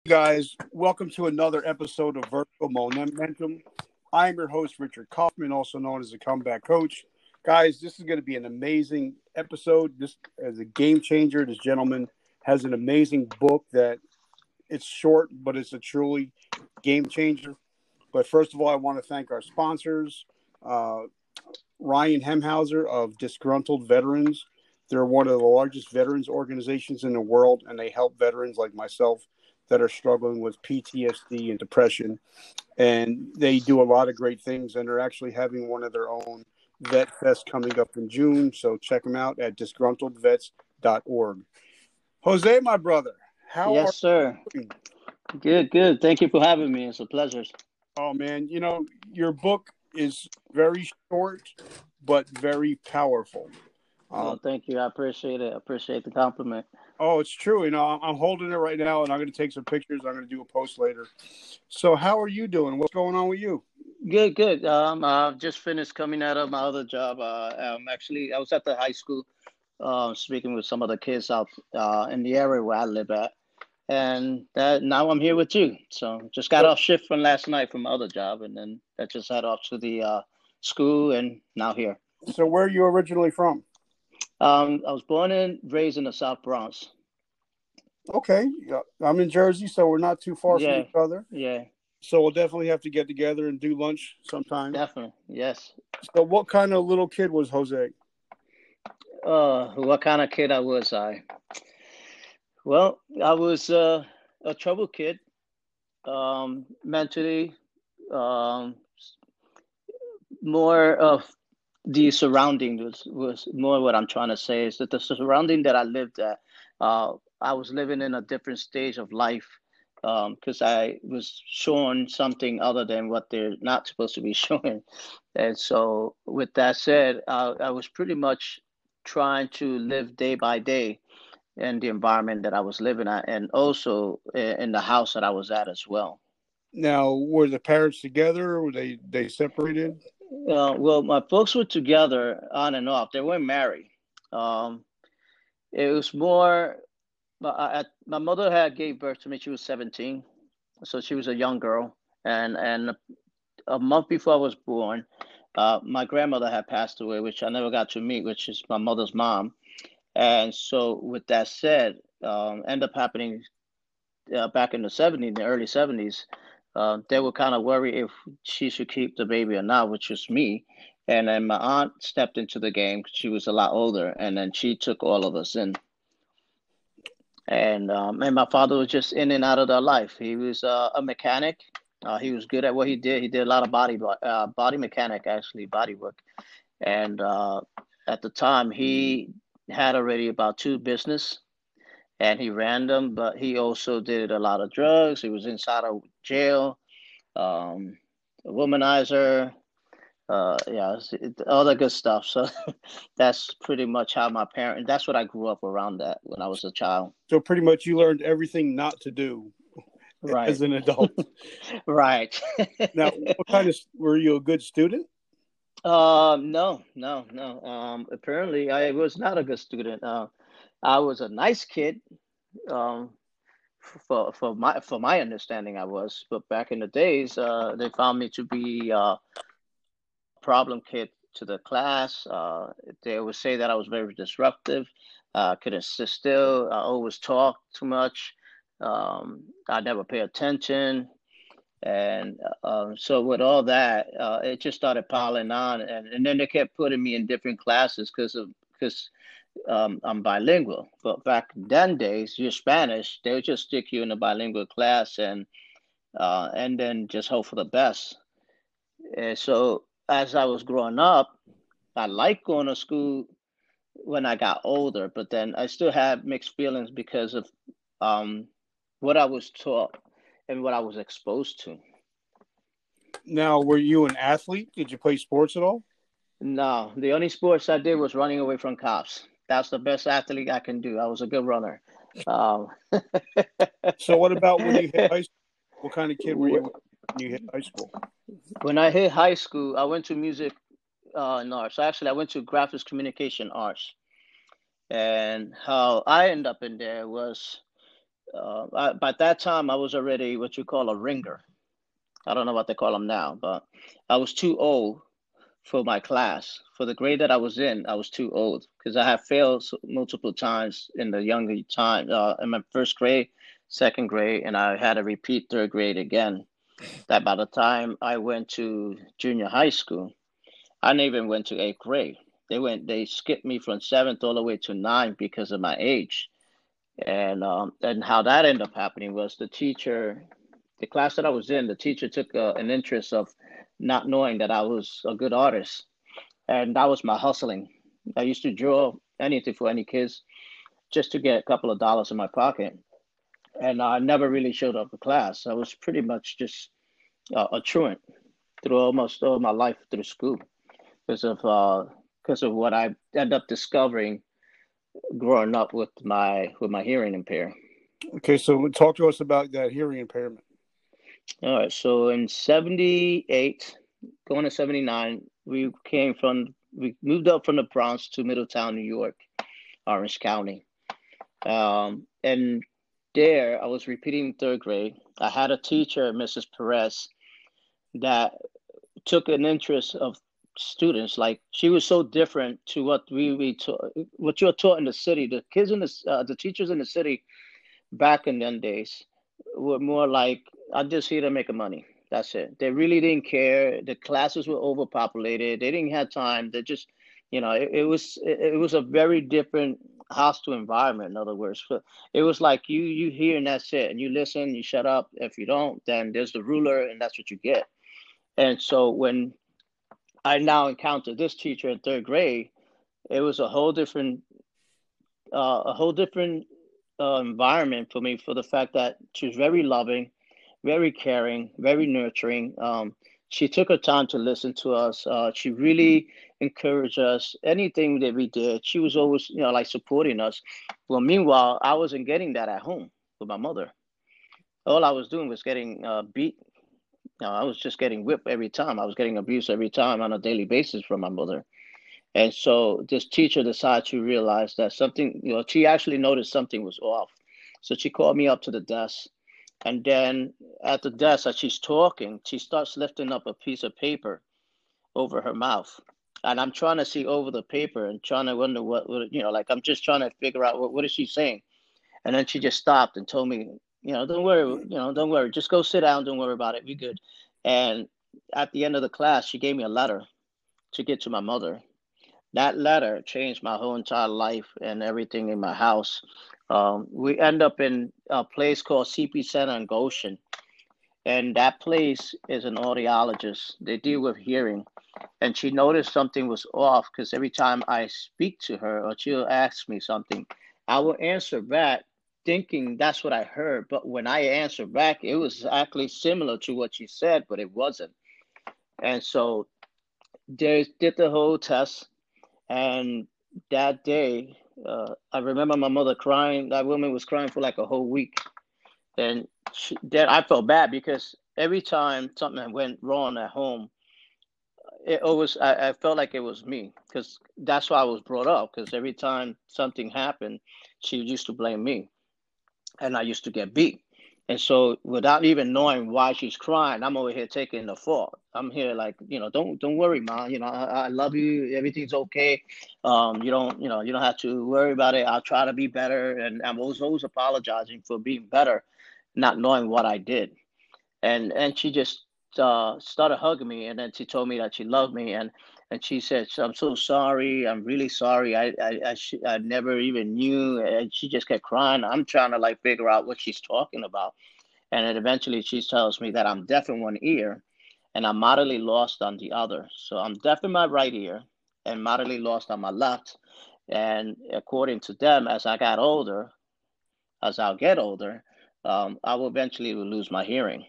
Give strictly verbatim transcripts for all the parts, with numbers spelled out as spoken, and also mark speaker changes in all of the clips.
Speaker 1: guys, welcome to another episode of Vertical Momentum. I'm your host, Richard Kaufman, also known as the Comeback Coach. Guys, this is going to be an amazing episode. This is a game changer. This gentleman has an amazing book that it's short, but it's a truly game changer. But first of all, I want to thank our sponsors, uh, Ryan Hemhauser of Disgruntled Veterans. They're one of the largest veterans organizations in the world, and they help veterans like myself that are struggling with P T S D and depression. And they do a lot of great things, and they're actually having one of their own Vet Fest coming up in June. So check them out at disgruntled vets dot org. Jose, my brother, how
Speaker 2: Yes,
Speaker 1: are
Speaker 2: sir.
Speaker 1: you doing?
Speaker 2: Good, good. Thank you for having me. It's a pleasure.
Speaker 1: Oh, man, you know, your book is very short, but very powerful.
Speaker 2: No,
Speaker 1: Um,
Speaker 2: thank you. I appreciate it. I appreciate the compliment.
Speaker 1: oh, it's true. You know, I'm I'm holding it right now, and I'm going to take some pictures. I'm going to do a post later. So how are you doing? What's going on with you?
Speaker 2: Good, good. Um, I've just finished coming out of my other job. Uh, um, actually, I was at the high school, uh, speaking with some of the kids out uh, in the area where I live at, and that now I'm here with you. So just got
Speaker 1: So,
Speaker 2: off shift from last night from my other job, and then I just head off to the uh, school, and now here.
Speaker 1: so where are you originally from?
Speaker 2: Um, I was born and raised in the South Bronx.
Speaker 1: Okay, yeah, I'm in Jersey, so we're not too far from
Speaker 2: Yeah,
Speaker 1: each other.
Speaker 2: yeah,
Speaker 1: So we'll definitely have to get together and do lunch sometime.
Speaker 2: definitely. Yes.
Speaker 1: So what kind of little kid was Jose?
Speaker 2: Uh, what kind of kid I was I? Well, I was uh, a trouble kid, um, mentally, um, more of the surrounding was, was more what I'm trying to say is that the surrounding that I lived at, uh, I was living in a different stage of life because I was shown something other than what they're not supposed to be showing. And so, with that said, uh, I was pretty much trying to live day by day in the environment that I was living at, and also i- in the house that I was at as well.
Speaker 1: Now, were the parents together? Or were they they separated?
Speaker 2: Uh, well, my folks were together on and off. They weren't married. Um, it was more. My, I, my mother had gave birth to me. She was seventeen, so she was a young girl. And and a month before I was born, uh, my grandmother had passed away, which I never got to meet, which is my mother's mom. And so, with that said, um, end up happening uh, back in the seventies, the early seventies, uh, they were kind of worried if she should keep the baby or not, which was me. And then my aunt stepped into the game. She was a lot older, and then she took all of us in. And um, and my father was just in and out of their life. He was uh, a mechanic. Uh, he was good at what he did. He did a lot of body uh, body mechanic, actually, body work. And uh, at the time, he had already about two business and he ran them, but he also did a lot of drugs. He was inside of jail, um, a womanizer, uh, yeah, all that good stuff. So that's pretty much how my parents. That's what I grew up around that when I was a child.
Speaker 1: So pretty much you learned everything not to do
Speaker 2: Right,
Speaker 1: as an adult.
Speaker 2: right.
Speaker 1: Now, what kind of were you a good student?
Speaker 2: um, no, no, no. Um, apparently, I was not a good student. Uh, I was a nice kid. Um, for for my for my understanding, I was. But back in the days, uh, they found me to be uh, problem kid to the class. Uh, they would say that I was very disruptive. Uh, couldn't sit still. I always talked too much. Um, I never pay attention. And um, so with all that, uh, it just started piling on, and, and then they kept putting me in different classes because of because um, I'm bilingual. But back then days, you're Spanish, they would just stick you in a bilingual class and uh, and then just hope for the best. And so as I was growing up, I liked going to school when I got older, but then I still had mixed feelings because of um, what I was taught and what I was exposed to.
Speaker 1: Now, were you an athlete? Did you play sports at all?
Speaker 2: No, the only sports I did was running away from cops. That's the best athlete I can do. I was a good runner. Um,
Speaker 1: So what about when you hit high school? What kind of kid were you when you hit high school?
Speaker 2: when I hit high school, I went to music uh, and arts. Actually, I went to graphics communication arts. And how I ended up in there was Uh, I, by that time, I was already what you call a ringer. I don't know what they call them now, but I was too old for my class. For the grade that I was in, I was too old because I had failed multiple times in the younger time, uh, in my first grade, second grade, and I had to repeat third grade again. That by the time I went to junior high school, I never even went to eighth grade. They went, they skipped me from seventh all the way to ninth because of my age. And um, and how that ended up happening was the teacher, the class that I was in, the teacher took uh, an interest of not knowing that I was a good artist, and that was my hustling. I used to draw anything for any kids just to get a couple of dollars in my pocket, and I never really showed up to class. I was pretty much just uh, a truant through almost all my life through school because of uh, because of what I ended up discovering growing up with my with my hearing impairment.
Speaker 1: Okay, so talk to us about that hearing impairment.
Speaker 2: All right, so in seventy-eight, going to seventy-nine, we came from, we moved up from the Bronx to Middletown, New York, Orange County. Um, and there, I was repeating third grade. I had a teacher, Missus Perez, that took an interest of students. Like she was so different to what we, we taught, what you're taught in the city. The kids in the, uh, the teachers in the city back in them days were more like, I'm just here to make a money. That's it. They really didn't care. The classes were overpopulated. They didn't have time. They just, you know, it, it was it, it was a very different hostile environment. In other words, it was like you you hear and that's it, and you listen, you shut up. If you don't, then there's the ruler, and that's what you get. And so when I now encountered this teacher in third grade, it was a whole different uh, a whole different uh, environment for me, for the fact that she was very loving, very caring, very nurturing. Um, she took her time to listen to us. Uh, she really encouraged us. Anything that we did, she was always, you know, like supporting us. Well, meanwhile, I wasn't getting that at home with my mother. All I was doing was getting uh, beat. You know, I was just getting whipped every time. I was getting abused every time on a daily basis from my mother. And so this teacher decided to realize that something, you know, she actually noticed something was off. So she called me up to the desk. And then at the desk, as she's talking, she starts lifting up a piece of paper over her mouth. And I'm trying to see over the paper and trying to wonder what, what you know, like I'm just trying to figure out what, what is she saying. And then she just stopped and told me, you know, don't worry, you know, don't worry. Just go sit down. Don't worry about it. Be good. And at the end of the class, she gave me a letter to get to my mother. That letter changed my whole entire life and everything in my house. Um, we end up in a place called C P Center in Goshen. And that place is an audiologist. They deal with hearing. And she noticed something was off because every time I speak to her or she'll ask me something, I will answer back thinking that's what I heard. But when I answer back, it was actually similar to what she said, but it wasn't. And so they did the whole test. And that day, uh, I remember my mother crying. That woman was crying for like a whole week. And she, then I felt bad because every time something went wrong at home, it always I, I felt like it was me because that's why I was brought up. Because every time something happened, she used to blame me, and I used to get beat. And so, without even knowing why she's crying, I'm over here taking the fault. I'm here like, you know, don't don't worry, ma. You know, I, I love you. Everything's okay. Um, you don't, you know, you don't have to worry about it. I'll try to be better, and I'm always always apologizing for being better, not knowing what I did. And and she just uh, started hugging me, and then she told me that she loved me, and and she said, "I'm so sorry. I'm really sorry. I I I, sh- I never even knew." And she just kept crying. I'm trying to like figure out what she's talking about, and then eventually she tells me that I'm deaf in one ear, and I'm moderately lost on the other. So I'm deaf in my right ear, and moderately lost on my left. And according to them, as I got older, as I'll get older, um, I will eventually lose my hearing.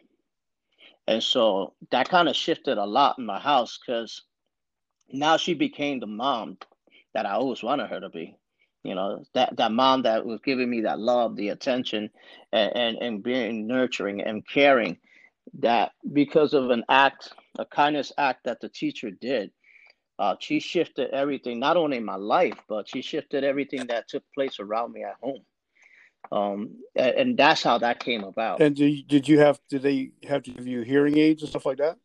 Speaker 2: And so that kind of shifted a lot in my house because now she became the mom that I always wanted her to be. You know, that, that mom that was giving me that love, the attention, and, and, and being nurturing and caring, that because of an act, a kindness act that the teacher did, uh, she shifted everything, not only in my life, but she shifted everything that took place around me at home. Um, and, and that's how that came about.
Speaker 1: And did you, did you have did they have to give you hearing aids and stuff like that?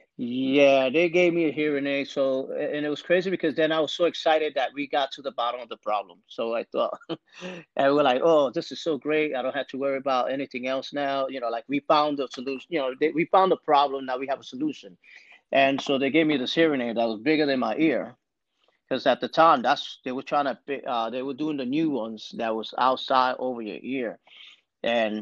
Speaker 2: Yeah, they gave me a hearing aid. So, and it was crazy because then I was so excited that we got to the bottom of the problem. So I thought, and we're like, oh, this is so great. I don't have to worry about anything else now. You know, like we found the solution. You know, they, we found the problem. Now we have a solution. And so they gave me this hearing aid that was bigger than my ear. Because at the time, that's they were trying to, uh, they were doing the new ones that was outside over your ear, and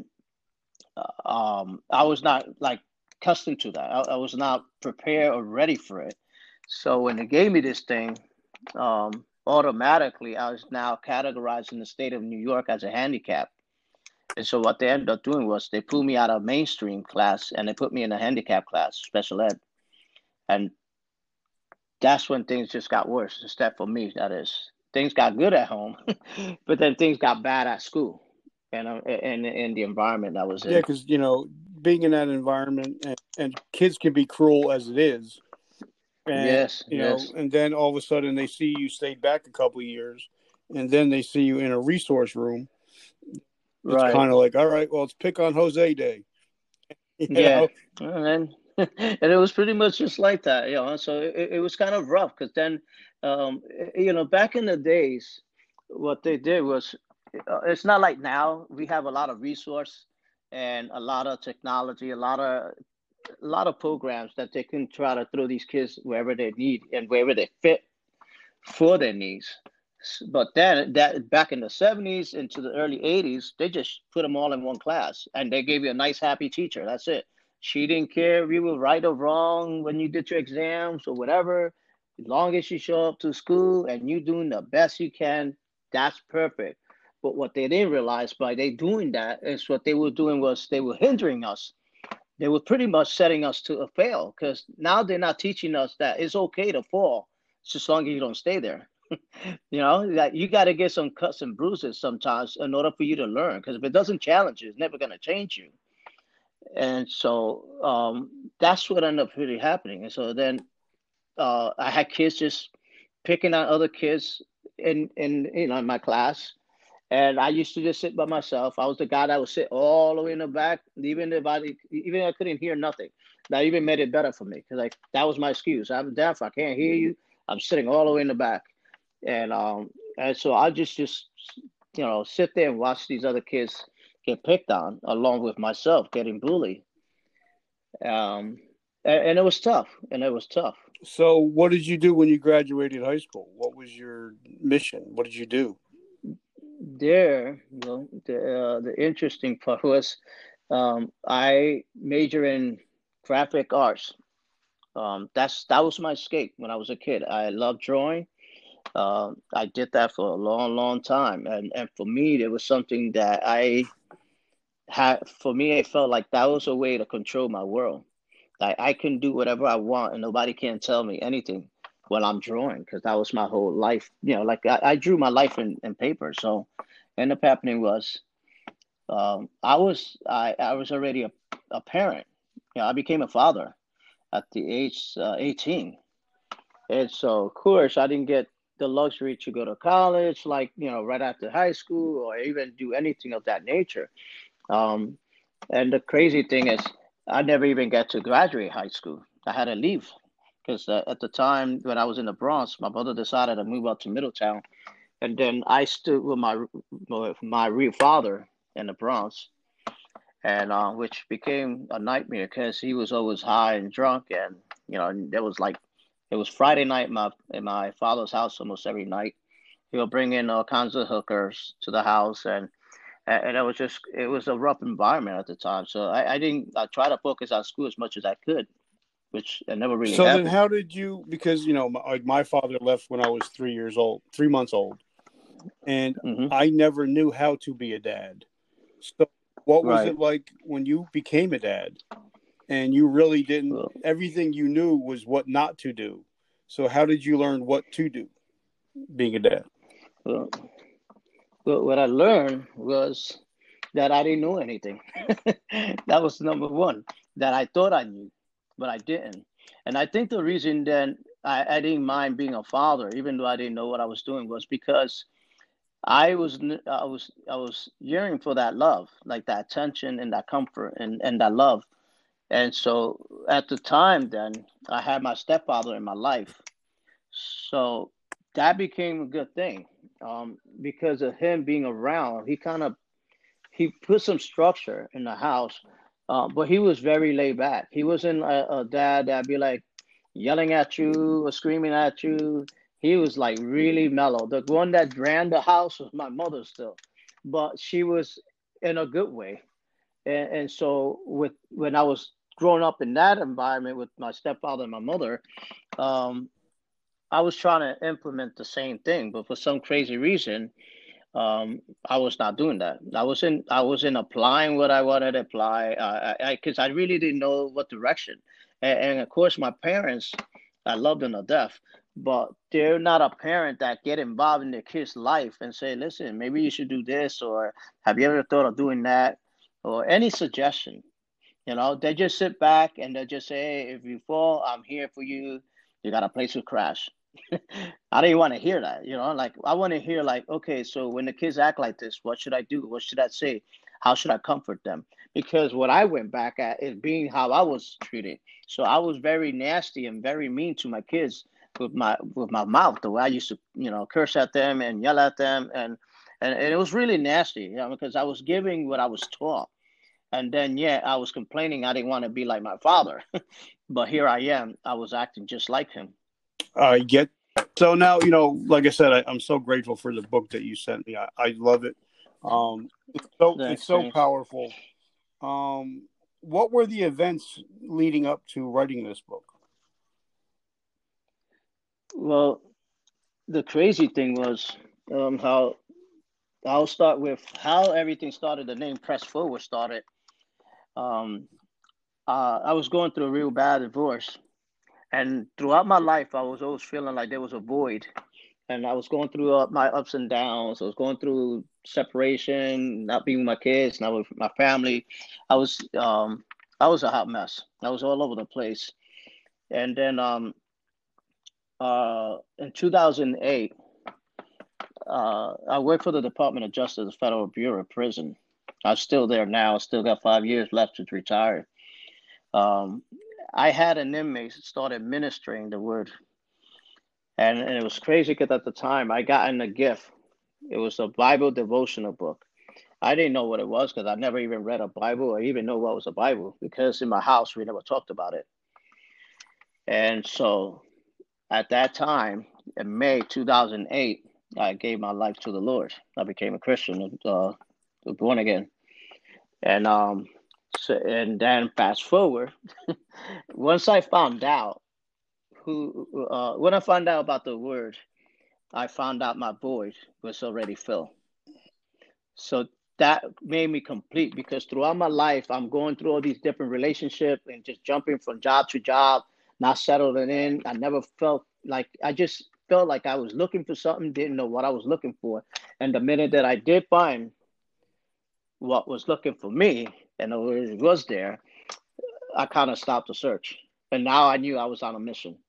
Speaker 2: uh, um, I was not like accustomed to that. I, I was not prepared or ready for it. So when they gave me this thing, um, automatically I was now categorized in the state of New York as a handicap. And so what they ended up doing was they pulled me out of mainstream class and they put me in a handicap class, special ed, and that's when things just got worse. Instead, for me, that is, things got good at home, but then things got bad at school and uh, and in the environment I was
Speaker 1: Yeah,
Speaker 2: in.
Speaker 1: because you know, being in that environment and, and kids can be cruel as it is, and
Speaker 2: Yes,
Speaker 1: you know,
Speaker 2: yes,
Speaker 1: and then all of a sudden they see you stayed back a couple of years, and then they see you in a resource room. It's
Speaker 2: right,
Speaker 1: kind of like, all right, well, it's pick on Jose day, you
Speaker 2: yeah,
Speaker 1: know.
Speaker 2: and then and it was pretty much just like that, you know. So it, it was kind of rough because then, um, you know, back in the days, what they did was, uh, it's not like now we have a lot of resource and a lot of technology, a lot of a lot of programs that they can try to throw these kids wherever they need and wherever they fit for their needs. But then that back in the seventies into the early eighties, they just put them all in one class and they gave you a nice happy teacher. That's it. She didn't care if you were right or wrong when you did your exams or whatever. As long as you show up to school and you doing the best you can, that's perfect. But what they didn't realize by they doing that is what they were doing was they were hindering us. They were pretty much setting us to a fail because now they're not teaching us that it's okay to fall just as long as you don't stay there. You know, that you got to get some cuts and bruises sometimes in order for you to learn. Because if it doesn't challenge you, it's never going to change you. And so um, that's what ended up really happening. And so then uh, I had kids just picking on other kids in in you know in my class, and I used to just sit by myself. I was the guy that would sit all the way in the back, even if I even if I couldn't hear nothing. That even made it better for me because like that was my excuse. I'm deaf. I can't hear you. I'm sitting all the way in the back, and um and so I just just you know sit there and watch these other kids get picked on along with myself getting bullied. Um, and, and it was tough, and it was tough.
Speaker 1: So, what did you do when you graduated high school? What was your mission? What did you do?
Speaker 2: There, well, the uh, the interesting part was um, I major in graphic arts. Um, that's that was my escape when I was a kid. I loved drawing. Uh, I did that for a long, long time, and and for me, it was something that I had. For me, it felt like that was a way to control my world. Like I can do whatever I want, and nobody can tell me anything while I'm drawing, because that was my whole life. You know, like I, I drew my life in, in paper. So, ended up happening was um, I was I, I was already a, a parent. You know, I became a father at the age uh, eighteen. And so, of course, I didn't get the luxury to go to college, like, you know, right after high school or even do anything of that nature. Um, and the crazy thing is, I never even got to graduate high school. I had to leave because uh, at the time when I was in the Bronx, my brother decided to move out to Middletown. And then I stood with my with my real father in the Bronx, and uh, which became a nightmare because he was always high and drunk, and you know, there was like it was Friday night in my in my father's house almost every night. He'll bring in all kinds of hookers to the house, and and it was just it was a rough environment at the time. So I, I didn't I tried to focus on school as much as I could, which it never really
Speaker 1: So then,
Speaker 2: happened.
Speaker 1: how did you? Because you know, my, like my father left when I was three years old, three months old, and
Speaker 2: Hmm.
Speaker 1: I never knew how to be a dad. So, what was
Speaker 2: Right.
Speaker 1: it like when you became a dad? And you really didn't.
Speaker 2: Well,
Speaker 1: Everything you knew was what not to do. So, how did you learn what to do being a dad?
Speaker 2: well, well, what I learned was that I didn't know anything. That was number one. That I thought I knew, but I didn't. And I think the reason then I, I didn't mind being a father, even though I didn't know what I was doing, was because I was I was I was yearning for that love, like that attention and that comfort and and that love. And so at the time, then I had my stepfather in my life, so that became a good thing, um, because of him being around. He kind of he put some structure in the house, uh, but he was very laid back. He wasn't a, a dad that'd be like yelling at you or screaming at you. He was like really mellow. The one that ran the house was my mother still, but she was in a good way. And, and so with when I was growing up in that environment with my stepfather and my mother, um, I was trying to implement the same thing, but for some crazy reason, um, I was not doing that. I wasn't. I wasn't applying what I wanted to apply. Uh, I because I, I really didn't know what direction. And, and of course, my parents, I love them to death, but they're not a parent that get involved in their kid's life and say, "Listen, maybe you should do this," or "Have you ever thought of doing that?" or any suggestion. You know, they just sit back and they just say, "Hey, if you fall, I'm here for you. You got a place to crash." I didn't want to hear that, you know. Like I want to hear, like, okay, so when the kids act like this, what should I do? What should I say? How should I comfort them? Because what I went back at is being how I was treated. So I was very nasty and very mean to my kids with my with my mouth. The way I used to, you know, curse at them and yell at them, and and, and it was really nasty, you know, because I was giving what I was taught. And then, yeah, I was complaining I didn't want to be like my father. But here I am. I was acting just like him.
Speaker 1: I get so now you know. Like I said, I, I'm so grateful for the book that you sent me. I, I love it. Um, it's so it's
Speaker 2: Thanks,
Speaker 1: so
Speaker 2: thanks.
Speaker 1: powerful. Um, what were the events leading up to writing this book?
Speaker 2: Well, the crazy thing was, um, how I'll start with how everything started. The name Press Forward started. Um, uh, I was going through a real bad divorce, and throughout my life, I was always feeling like there was a void, and I was going through uh, my ups and downs. I was going through separation, not being with my kids, not with my family. I was um, I was a hot mess. I was all over the place, and then um, uh, in two thousand eight. Uh, I work for the Department of Justice, the Federal Bureau of Prison. I'm still there now. Still got five years left to retire. Um, I had an inmate started ministering the word, and, and it was crazy because at the time I got in a gift. It was a Bible devotional book. I didn't know what it was because I never even read a Bible or even know what was a Bible because in my house we never talked about it. And so at that time, in May two thousand eight, I gave my life to the Lord. I became a Christian, uh, born again. And um, so, and then fast forward, once I found out who, uh, when I found out about the word, I found out my void was already filled. So that made me complete because throughout my life, I'm going through all these different relationships and just jumping from job to job, not settling in. I never felt like I just felt like I was looking for something, didn't know what I was looking for. And the minute that I did find what was looking for me and it was there, I kind of stopped the search. And now I knew I was on a mission.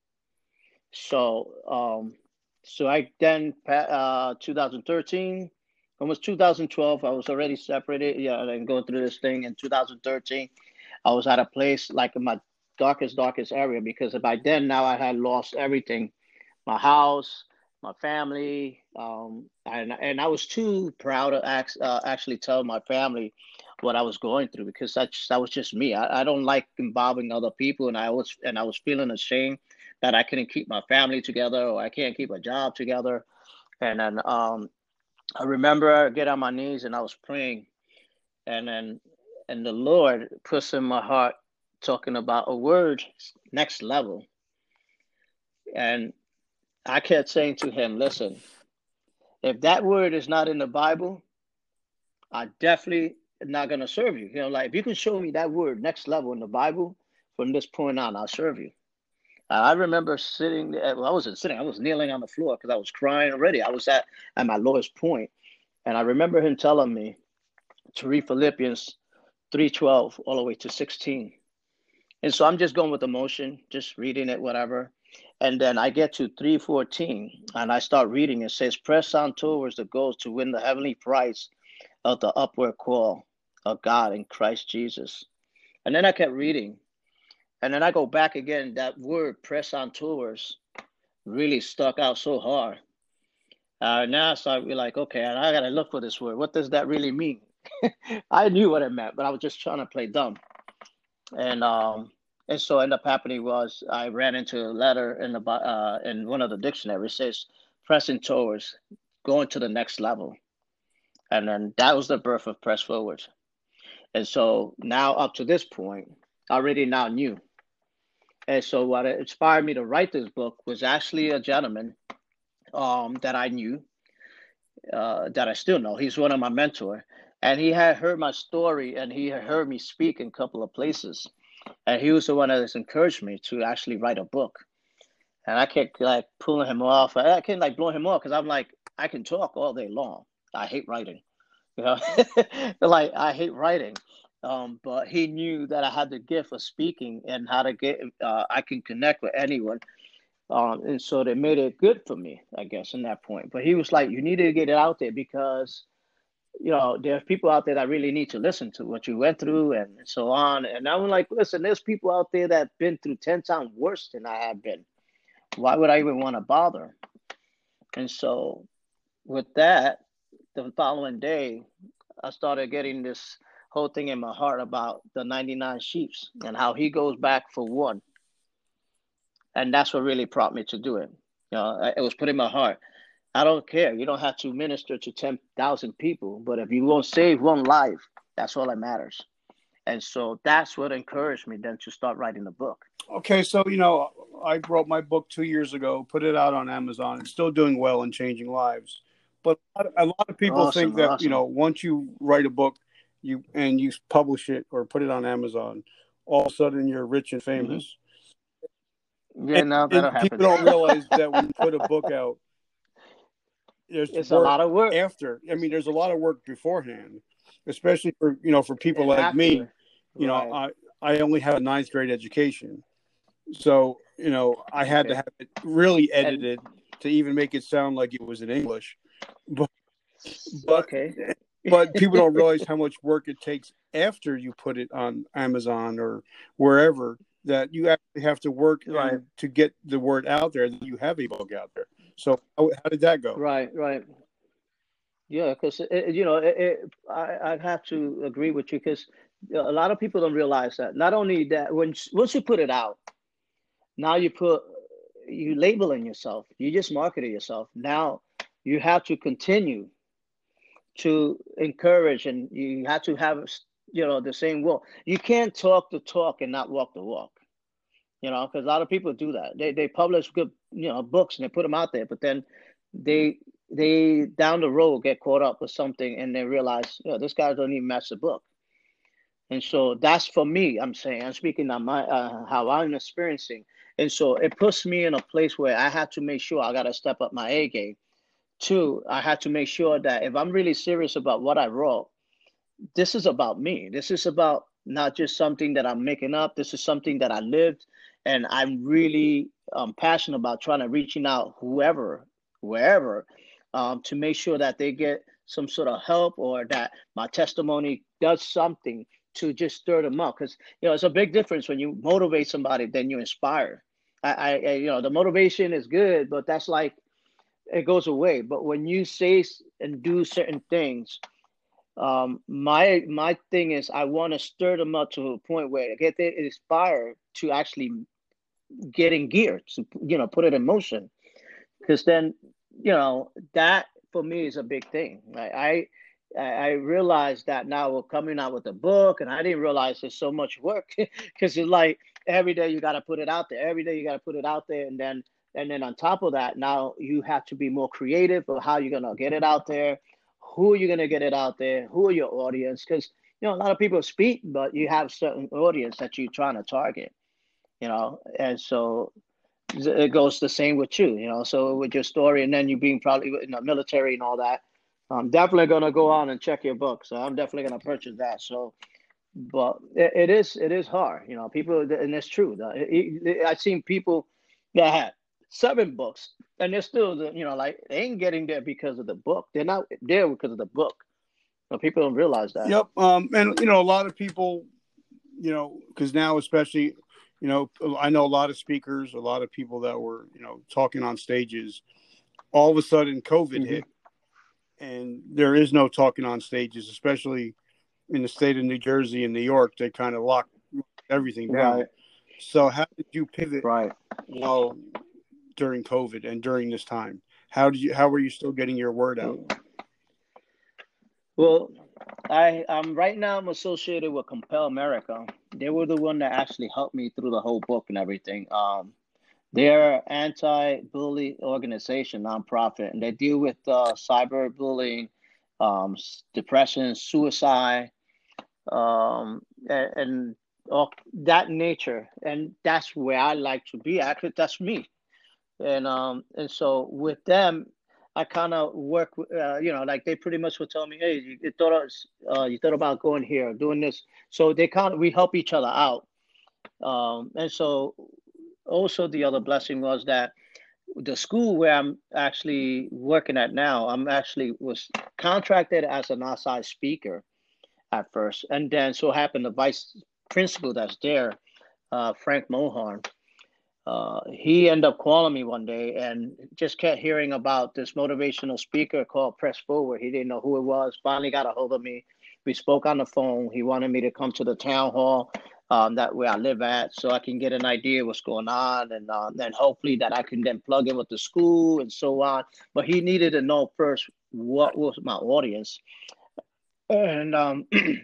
Speaker 2: So, um, so I then, uh, twenty thirteen, almost two thousand twelve, I was already separated. Yeah, and going through this thing in two thousand thirteen, I was at a place like in my darkest, darkest area because by then now I had lost everything, my house, my family, um, and and I was too proud to act, uh, actually tell my family what I was going through because that's that was just me. I, I don't like involving other people, and I was and I was feeling ashamed that I couldn't keep my family together or I can't keep a job together. And then um, I remember I get on my knees and I was praying, and then and the Lord puts in my heart talking about a word next level, and I kept saying to him, "Listen, if that word is not in the Bible, I definitely not gonna serve you. You know, like if you can show me that word next level in the Bible, from this point on, I'll serve you." Uh, I remember sitting. Well, I wasn't sitting. I was kneeling on the floor because I was crying already. I was at at my lowest point, and I remember him telling me to read Philippians three twelve all the way to sixteen. And so I'm just going with emotion, just reading it, whatever. And then I get to three fourteen and I start reading. It says, press on towards the goal to win the heavenly prize of the upward call of God in Christ Jesus. And then I kept reading. And then I go back again. That word, press on towards, really stuck out so hard. Uh, now I start be like, okay, I got to look for this word. What does that really mean? I knew what it meant, but I was just trying to play dumb. And um, and so ended up happening was I ran into a letter in the uh, in one of the dictionaries. It says pressing towards, going to the next level. And then that was the birth of Press Forward. And so now up to this point, I already now knew. And so what inspired me to write this book was actually a gentleman um, that I knew, uh, that I still know. He's one of my mentors. And he had heard my story and he had heard me speak in a couple of places. And he was the one that has encouraged me to actually write a book. And I kept like pulling him off. I can't like blow him off because I'm like, I can talk all day long. I hate writing. You know, like I hate writing. Um, but he knew that I had the gift of speaking and how to get, uh, I can connect with anyone. Um, and so they made it good for me, I guess, in that point. But he was like, you need to get it out there because, you know, there's people out there that really need to listen to what you went through and so on. And I was like, listen, there's people out there that have been through ten times worse than I have been. Why would I even want to bother? And so with that, the following day, I started getting this whole thing in my heart about the ninety-nine Chiefs and how he goes back for one. And that's what really prompted me to do it. You know, it was put in my heart. I don't care. You don't have to minister to ten thousand people, but if you won't save one life, that's all that matters. And so that's what encouraged me then to start writing the book.
Speaker 1: Okay, so, you know, I wrote my book two years ago, put it out on Amazon. It's still doing well and changing lives. But a lot of, a lot of people
Speaker 2: Awesome,
Speaker 1: think that,
Speaker 2: awesome.
Speaker 1: you know, once you write a book you and you publish it or put it on Amazon, all of a sudden you're rich and famous.
Speaker 2: Mm-hmm. Yeah,
Speaker 1: and,
Speaker 2: no, that'll happen.
Speaker 1: People don't realize that when you put a book out, there's
Speaker 2: it's a lot of work
Speaker 1: after. I mean, there's a lot of work beforehand, especially for, you know, for people like after. me. You right. know, I, I only have a ninth grade education. So, you know, I had okay. to have it really edited and, to even make it sound like it was in English. But, but, okay. but people don't realize how much work it takes after you put it on Amazon or wherever, that you actually have to work right. and, to get the word out there that you have a book out there. So how, how did that go?
Speaker 2: Right, right. Yeah, because, you know, it, it, I, I have to agree with you because a lot of people don't realize that. Not only that, when once you put it out, now you put, you labeling yourself. You just marketed yourself. Now you have to continue to encourage and you have to have, you know, the same will. You can't talk the talk and not walk the walk. You know, because a lot of people do that. They they publish good, you know, books and they put them out there, but then they they down the road get caught up with something and they realize, you know, this guy doesn't even match the book. And so that's for me. I'm saying I'm speaking on my uh, how I'm experiencing, and so it puts me in a place where I have to make sure I got to step up my A game. Two, I had to make sure that if I'm really serious about what I wrote, this is about me. This is about not just something that I'm making up. This is something that I lived. And I'm really um, passionate about trying to reaching out whoever, wherever, um, to make sure that they get some sort of help or that my testimony does something to just stir them up. Because, you know, it's a big difference when you motivate somebody than you inspire. I, I, you know, the motivation is good, but that's like, it goes away. But when you say and do certain things, um, my my thing is I want to stir them up to a point where they get inspired to actually get in gear, to, you know, put it in motion. Because then, you know, that for me is a big thing. I I, I realized that now we're coming out with a book, and I didn't realize there's so much work because it's like every day you got to put it out there. Every day you got to put it out there, and then and then on top of that, now you have to be more creative of how you're gonna get it out there. Who are you gonna get it out there? Who are your audience? Because, you know, a lot of people speak, but you have certain audience that you're trying to target. You know, and so it goes the same with you, you know, so with your story and then you being probably in the military and all that, I'm definitely going to go on and check your book. So I'm definitely going to purchase that. So, but it, it is, it is hard, you know, people, and it's true. I've seen people that had seven books, and they're still, the- you know, like they ain't getting there because of the book. They're not there because of the book. But people don't realize that.
Speaker 1: Yep. Um, and you know, a lot of people, you know, because now especially, you know, I know a lot of speakers, a lot of people that were, you know, talking on stages. All of a sudden, COVID
Speaker 2: Mm-hmm.
Speaker 1: hit, and there is no talking on stages, especially in the state of New Jersey and New York. They kind of locked everything down.
Speaker 2: Right.
Speaker 1: So, how did you pivot?
Speaker 2: Right.
Speaker 1: Well, during COVID and during this time, how did you? How were you still getting your word out?
Speaker 2: Well, I um right now I'm associated with Compel America. They were the one that actually helped me through the whole book and everything. Um, they're anti-bully organization, nonprofit, and they deal with uh, cyberbullying, um, s- depression, suicide, um, and, and all that nature. And that's where I like to be. Actually, that's me. And um and so with them, I kind of work with, uh, you know, like they pretty much would tell me, hey, you, you thought of, uh, you thought about going here, doing this. So they kind of we help each other out. Um, and so also the other blessing was that the school where I'm actually working at now, I'm actually was contracted as an outside speaker at first, and then so happened the vice principal that's there, uh, Frank Mohorn, uh, he ended up calling me one day and just kept hearing about this motivational speaker called Press Forward. He didn't know who it was. Finally got a hold of me. We spoke on the phone. He wanted me to come to the town hall, um, that where I live at, so I can get an idea what's going on, and uh, then hopefully that I can then plug in with the school and so on. But he needed to know first what was my audience, and um,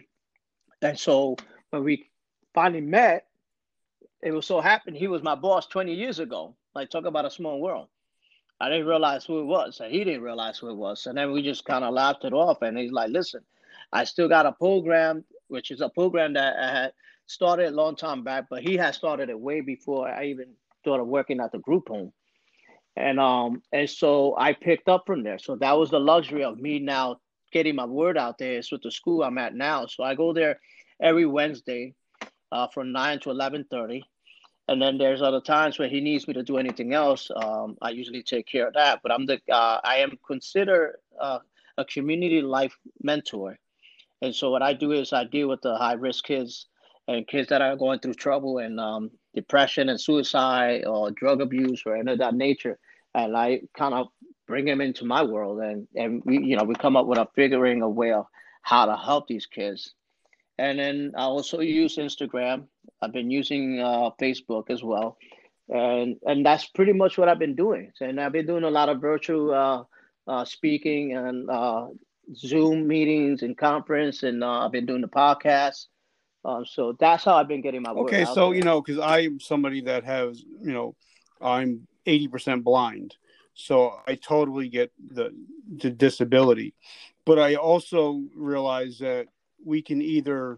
Speaker 2: and so when we finally met, it was so happened he was my boss twenty years ago. Like, talk about a small world. I didn't realize who it was, and he didn't realize who it was. And then we just kind of laughed it off. And he's like, listen, I still got a program, which is a program that I had started a long time back, but he had started it way before I even started working at the group home. And um and so I picked up from there. So that was the luxury of me now getting my word out there. It's with the school I'm at now. So I go there every Wednesday, uh, from nine to eleven thirty. And then there's other times where he needs me to do anything else. Um, I usually take care of that. But I'm the uh, I am considered uh, a community life mentor. And so what I do is I deal with the high risk kids and kids that are going through trouble and um, depression and suicide or drug abuse or any of that nature. And I kind of bring them into my world, and and we you know we come up with a figuring a way of how to help these kids. And then I also use Instagram. I've been using uh, Facebook as well, and and that's pretty much what I've been doing. And I've been doing a lot of virtual uh, uh, speaking and uh, Zoom meetings and conference, and uh, I've been doing the podcast. Um, so that's how I've been getting my word
Speaker 1: Okay,
Speaker 2: out
Speaker 1: so you
Speaker 2: there.
Speaker 1: know, because I'm somebody that has, you know, I'm eighty percent blind, so I totally get the the disability, but I also realize that we can either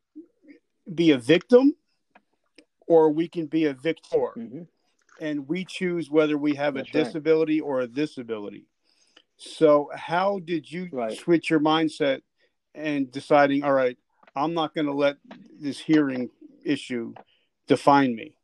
Speaker 1: be a victim or we can be a victor,
Speaker 2: Hmm.
Speaker 1: and we choose whether we have a
Speaker 2: That's right.
Speaker 1: disability or a disability. So, how did you
Speaker 2: Right.
Speaker 1: switch your mindset and deciding, all right, I'm not going to let this hearing issue define me?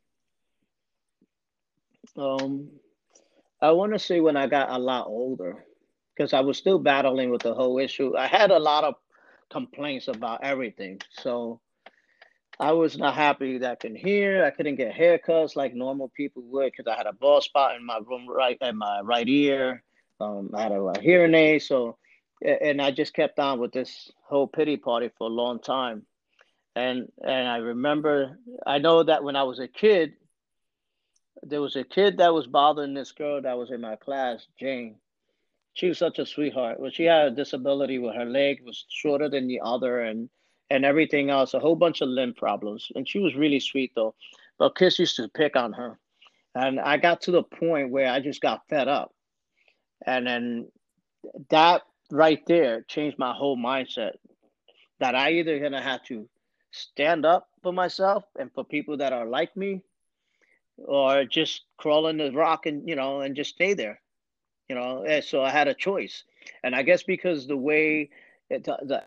Speaker 2: Um, I want to say when I got a lot older, because I was still battling with the whole issue. I had a lot of complaints about everything. So I was not happy that I can hear. I couldn't get haircuts like normal people would because I had a bald spot in my room right in my right ear. Um, I had a, a hearing aid. So, a- and I just kept on with this whole pity party for a long time. And and I remember, I know that when I was a kid, there was a kid that was bothering this girl that was in my class, Jane. She was such a sweetheart. Well, she had a disability where her leg was shorter than the other, and and everything else, a whole bunch of limb problems. And she was really sweet though. But kids used to pick on her. And I got to the point where I just got fed up. And then that right there changed my whole mindset, that I either gonna have to stand up for myself and for people that are like me, or just crawl in the rock and you know and just stay there. You know, and so I had a choice. And I guess because the way it, the,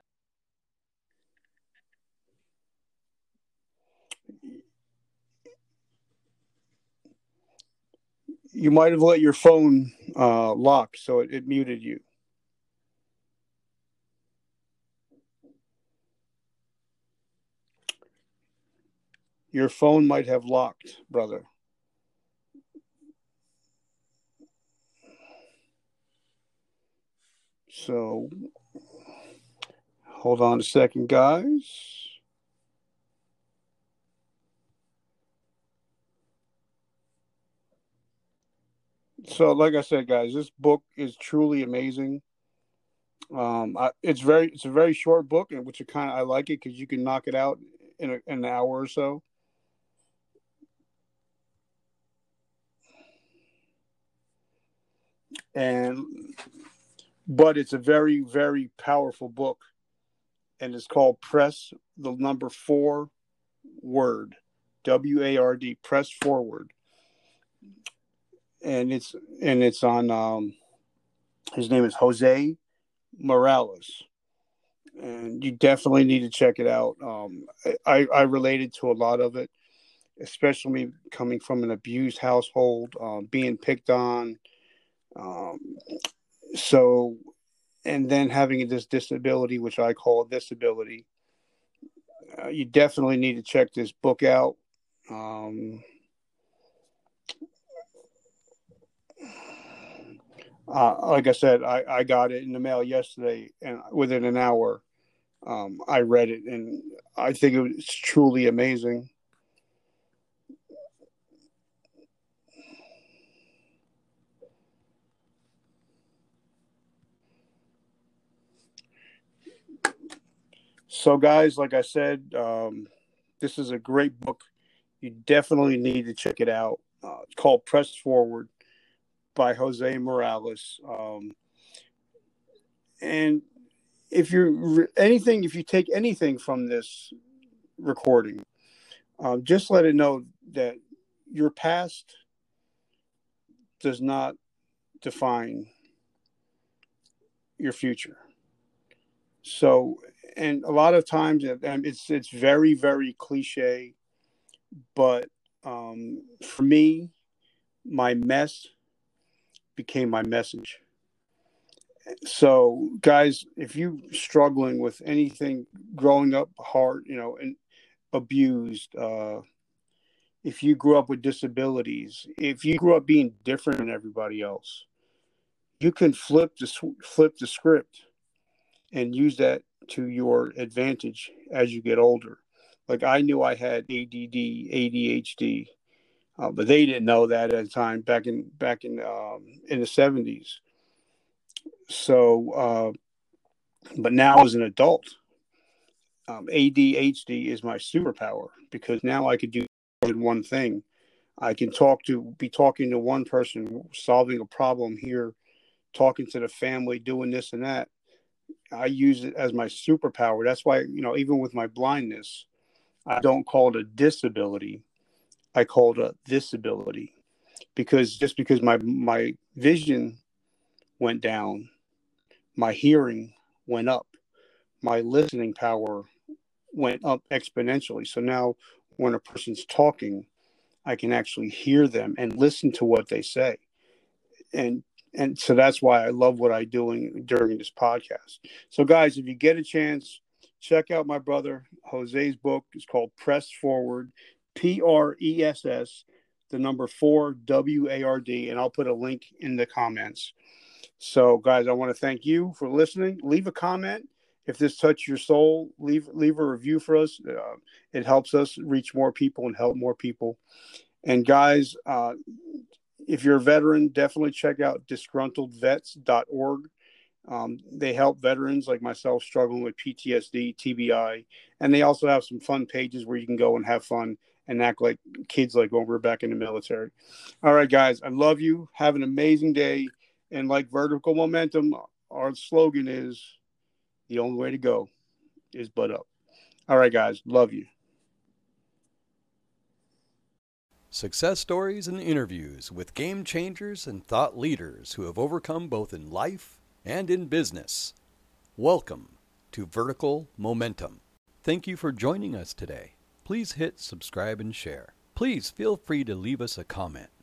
Speaker 1: you might have let your phone uh, lock, so it, it muted you. Your phone might have locked, brother. So, hold on a second, guys. So, like I said, guys, this book is truly amazing. Um, I, it's very, it's a very short book, and which kind of I like it because you can knock it out in, a, in an hour or so. And, but it's a very, very powerful book, and it's called Press the Number Four Word, W A R D, Press Forward, and it's and it's on. Um, his name is Jose Morales, and you definitely need to check it out. Um, I, I related to a lot of it, especially coming from an abused household, um, being picked on. Um, so, and then having this disability, which I call a disability. Uh, you definitely need to check this book out. Um, uh, like I said, I, I got it in the mail yesterday, and within an hour, um, I read it, and I think it was truly amazing. So, guys, like I said, um, this is a great book. You definitely need to check it out. Uh, it's called Press Forward by Jose Morales. Um, and if you're anything, if you take anything from this recording, um, just let it know that your past does not define your future. So, and a lot of times it's it's very, very cliche, but um, for me, my mess became my message. So, guys, if you're struggling with anything growing up hard, you know, and abused, uh, if you grew up with disabilities, if you grew up being different than everybody else, you can flip the flip the script and use that to your advantage as you get older. Like I knew I had A D D, A D H D, uh, but they didn't know that at the time back in back in um, in the seventies. So, uh, but now as an adult, um, A D H D is my superpower because now I could do more than one thing. I can talk to be talking to one person, solving a problem here, talking to the family, doing this and that. I use it as my superpower. That's why, you know, even with my blindness, I don't call it a disability. I call it a disability because just because my my vision went down, my hearing went up, my listening power went up exponentially. So now when a person's talking, I can actually hear them and listen to what they say. And and so that's why I love what I'm doing during this podcast. So guys, if you get a chance, check out my brother Jose's book. It's called Press Forward, P R E S S, the number four, W A R D, and I'll put a link in the comments. So guys, I want to thank you for listening. Leave a comment. If this touched your soul, leave leave a review for us. Uh, it helps us reach more people and help more people. And guys, uh, if you're a veteran, definitely check out disgruntled vets dot org. Um, they help veterans like myself struggling with P T S D, T B I, and they also have some fun pages where you can go and have fun and act like kids like when we're back in the military. All right, guys, I love you. Have an amazing day. And like Vertical Momentum, our slogan is the only way to go is butt up. All right, guys, love you.
Speaker 3: Success stories and interviews with game changers and thought leaders who have overcome both in life and in business. Welcome to Vertical Momentum. Thank you for joining us today. Please hit subscribe and share. Please feel free to leave us a comment.